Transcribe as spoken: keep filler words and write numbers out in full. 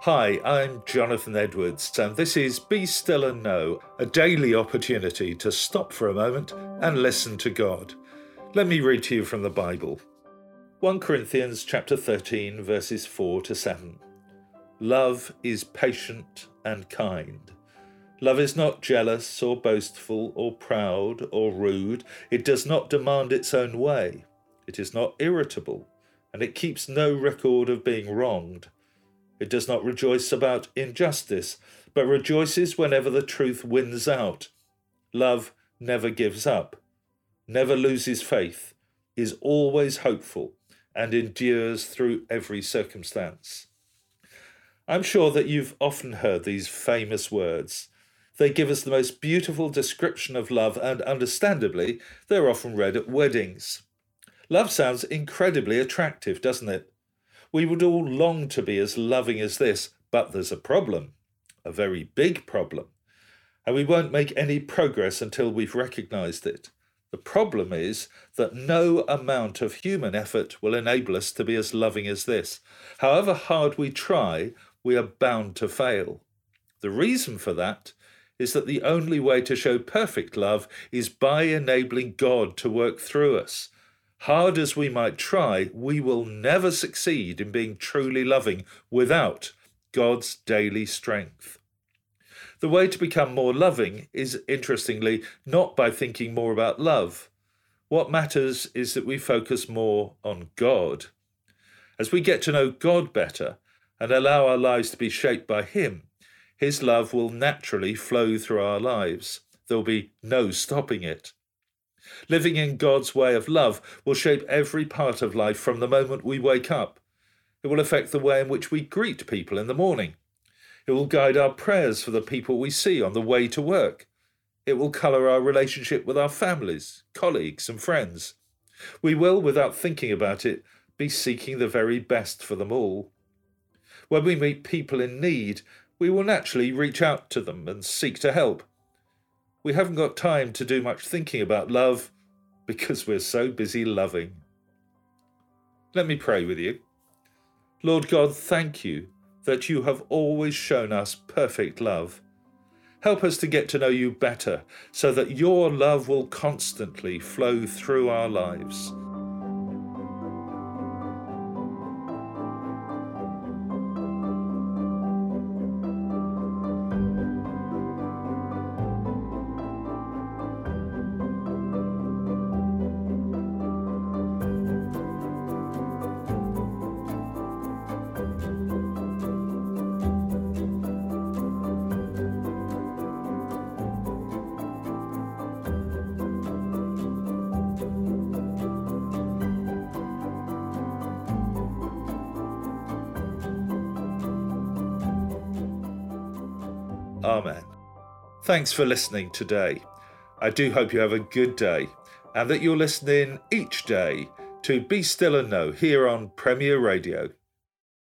Hi, I'm Jonathan Edwards, and this is Be Still and Know, a daily opportunity to stop for a moment and listen to God. Let me read to you from the Bible. First Corinthians chapter thirteen, verses four to seven. Love is patient and kind. Love is not jealous or boastful or proud or rude. It does not demand its own way. It is not irritable, and it keeps no record of being wronged. It does not rejoice about injustice, but rejoices whenever the truth wins out. Love never gives up, never loses faith, is always hopeful, and endures through every circumstance. I'm sure that you've often heard these famous words. They give us the most beautiful description of love, and understandably, they're often read at weddings. Love sounds incredibly attractive, doesn't it? We would all long to be as loving as this, but there's a problem, a very big problem, and we won't make any progress until we've recognised it. The problem is that no amount of human effort will enable us to be as loving as this. However hard we try, we are bound to fail. The reason for that is that the only way to show perfect love is by enabling God to work through us. Hard as we might try, we will never succeed in being truly loving without God's daily strength. The way to become more loving is, interestingly, not by thinking more about love. What matters is that we focus more on God. As we get to know God better and allow our lives to be shaped by Him, His love will naturally flow through our lives. There'll be no stopping it. Living in God's way of love will shape every part of life from the moment we wake up. It will affect the way in which we greet people in the morning. It will guide our prayers for the people we see on the way to work. It will colour our relationship with our families, colleagues and friends. We will, without thinking about it, be seeking the very best for them all. When we meet people in need, we will naturally reach out to them and seek to help. We haven't got time to do much thinking about love because we're so busy loving. Let me pray with you. Lord God, thank you that you have always shown us perfect love. Help us to get to know you better so that your love will constantly flow through our lives. Amen. Thanks for listening today. I do hope you have a good day and that you're listening each day to Be Still and Know here on Premier Radio.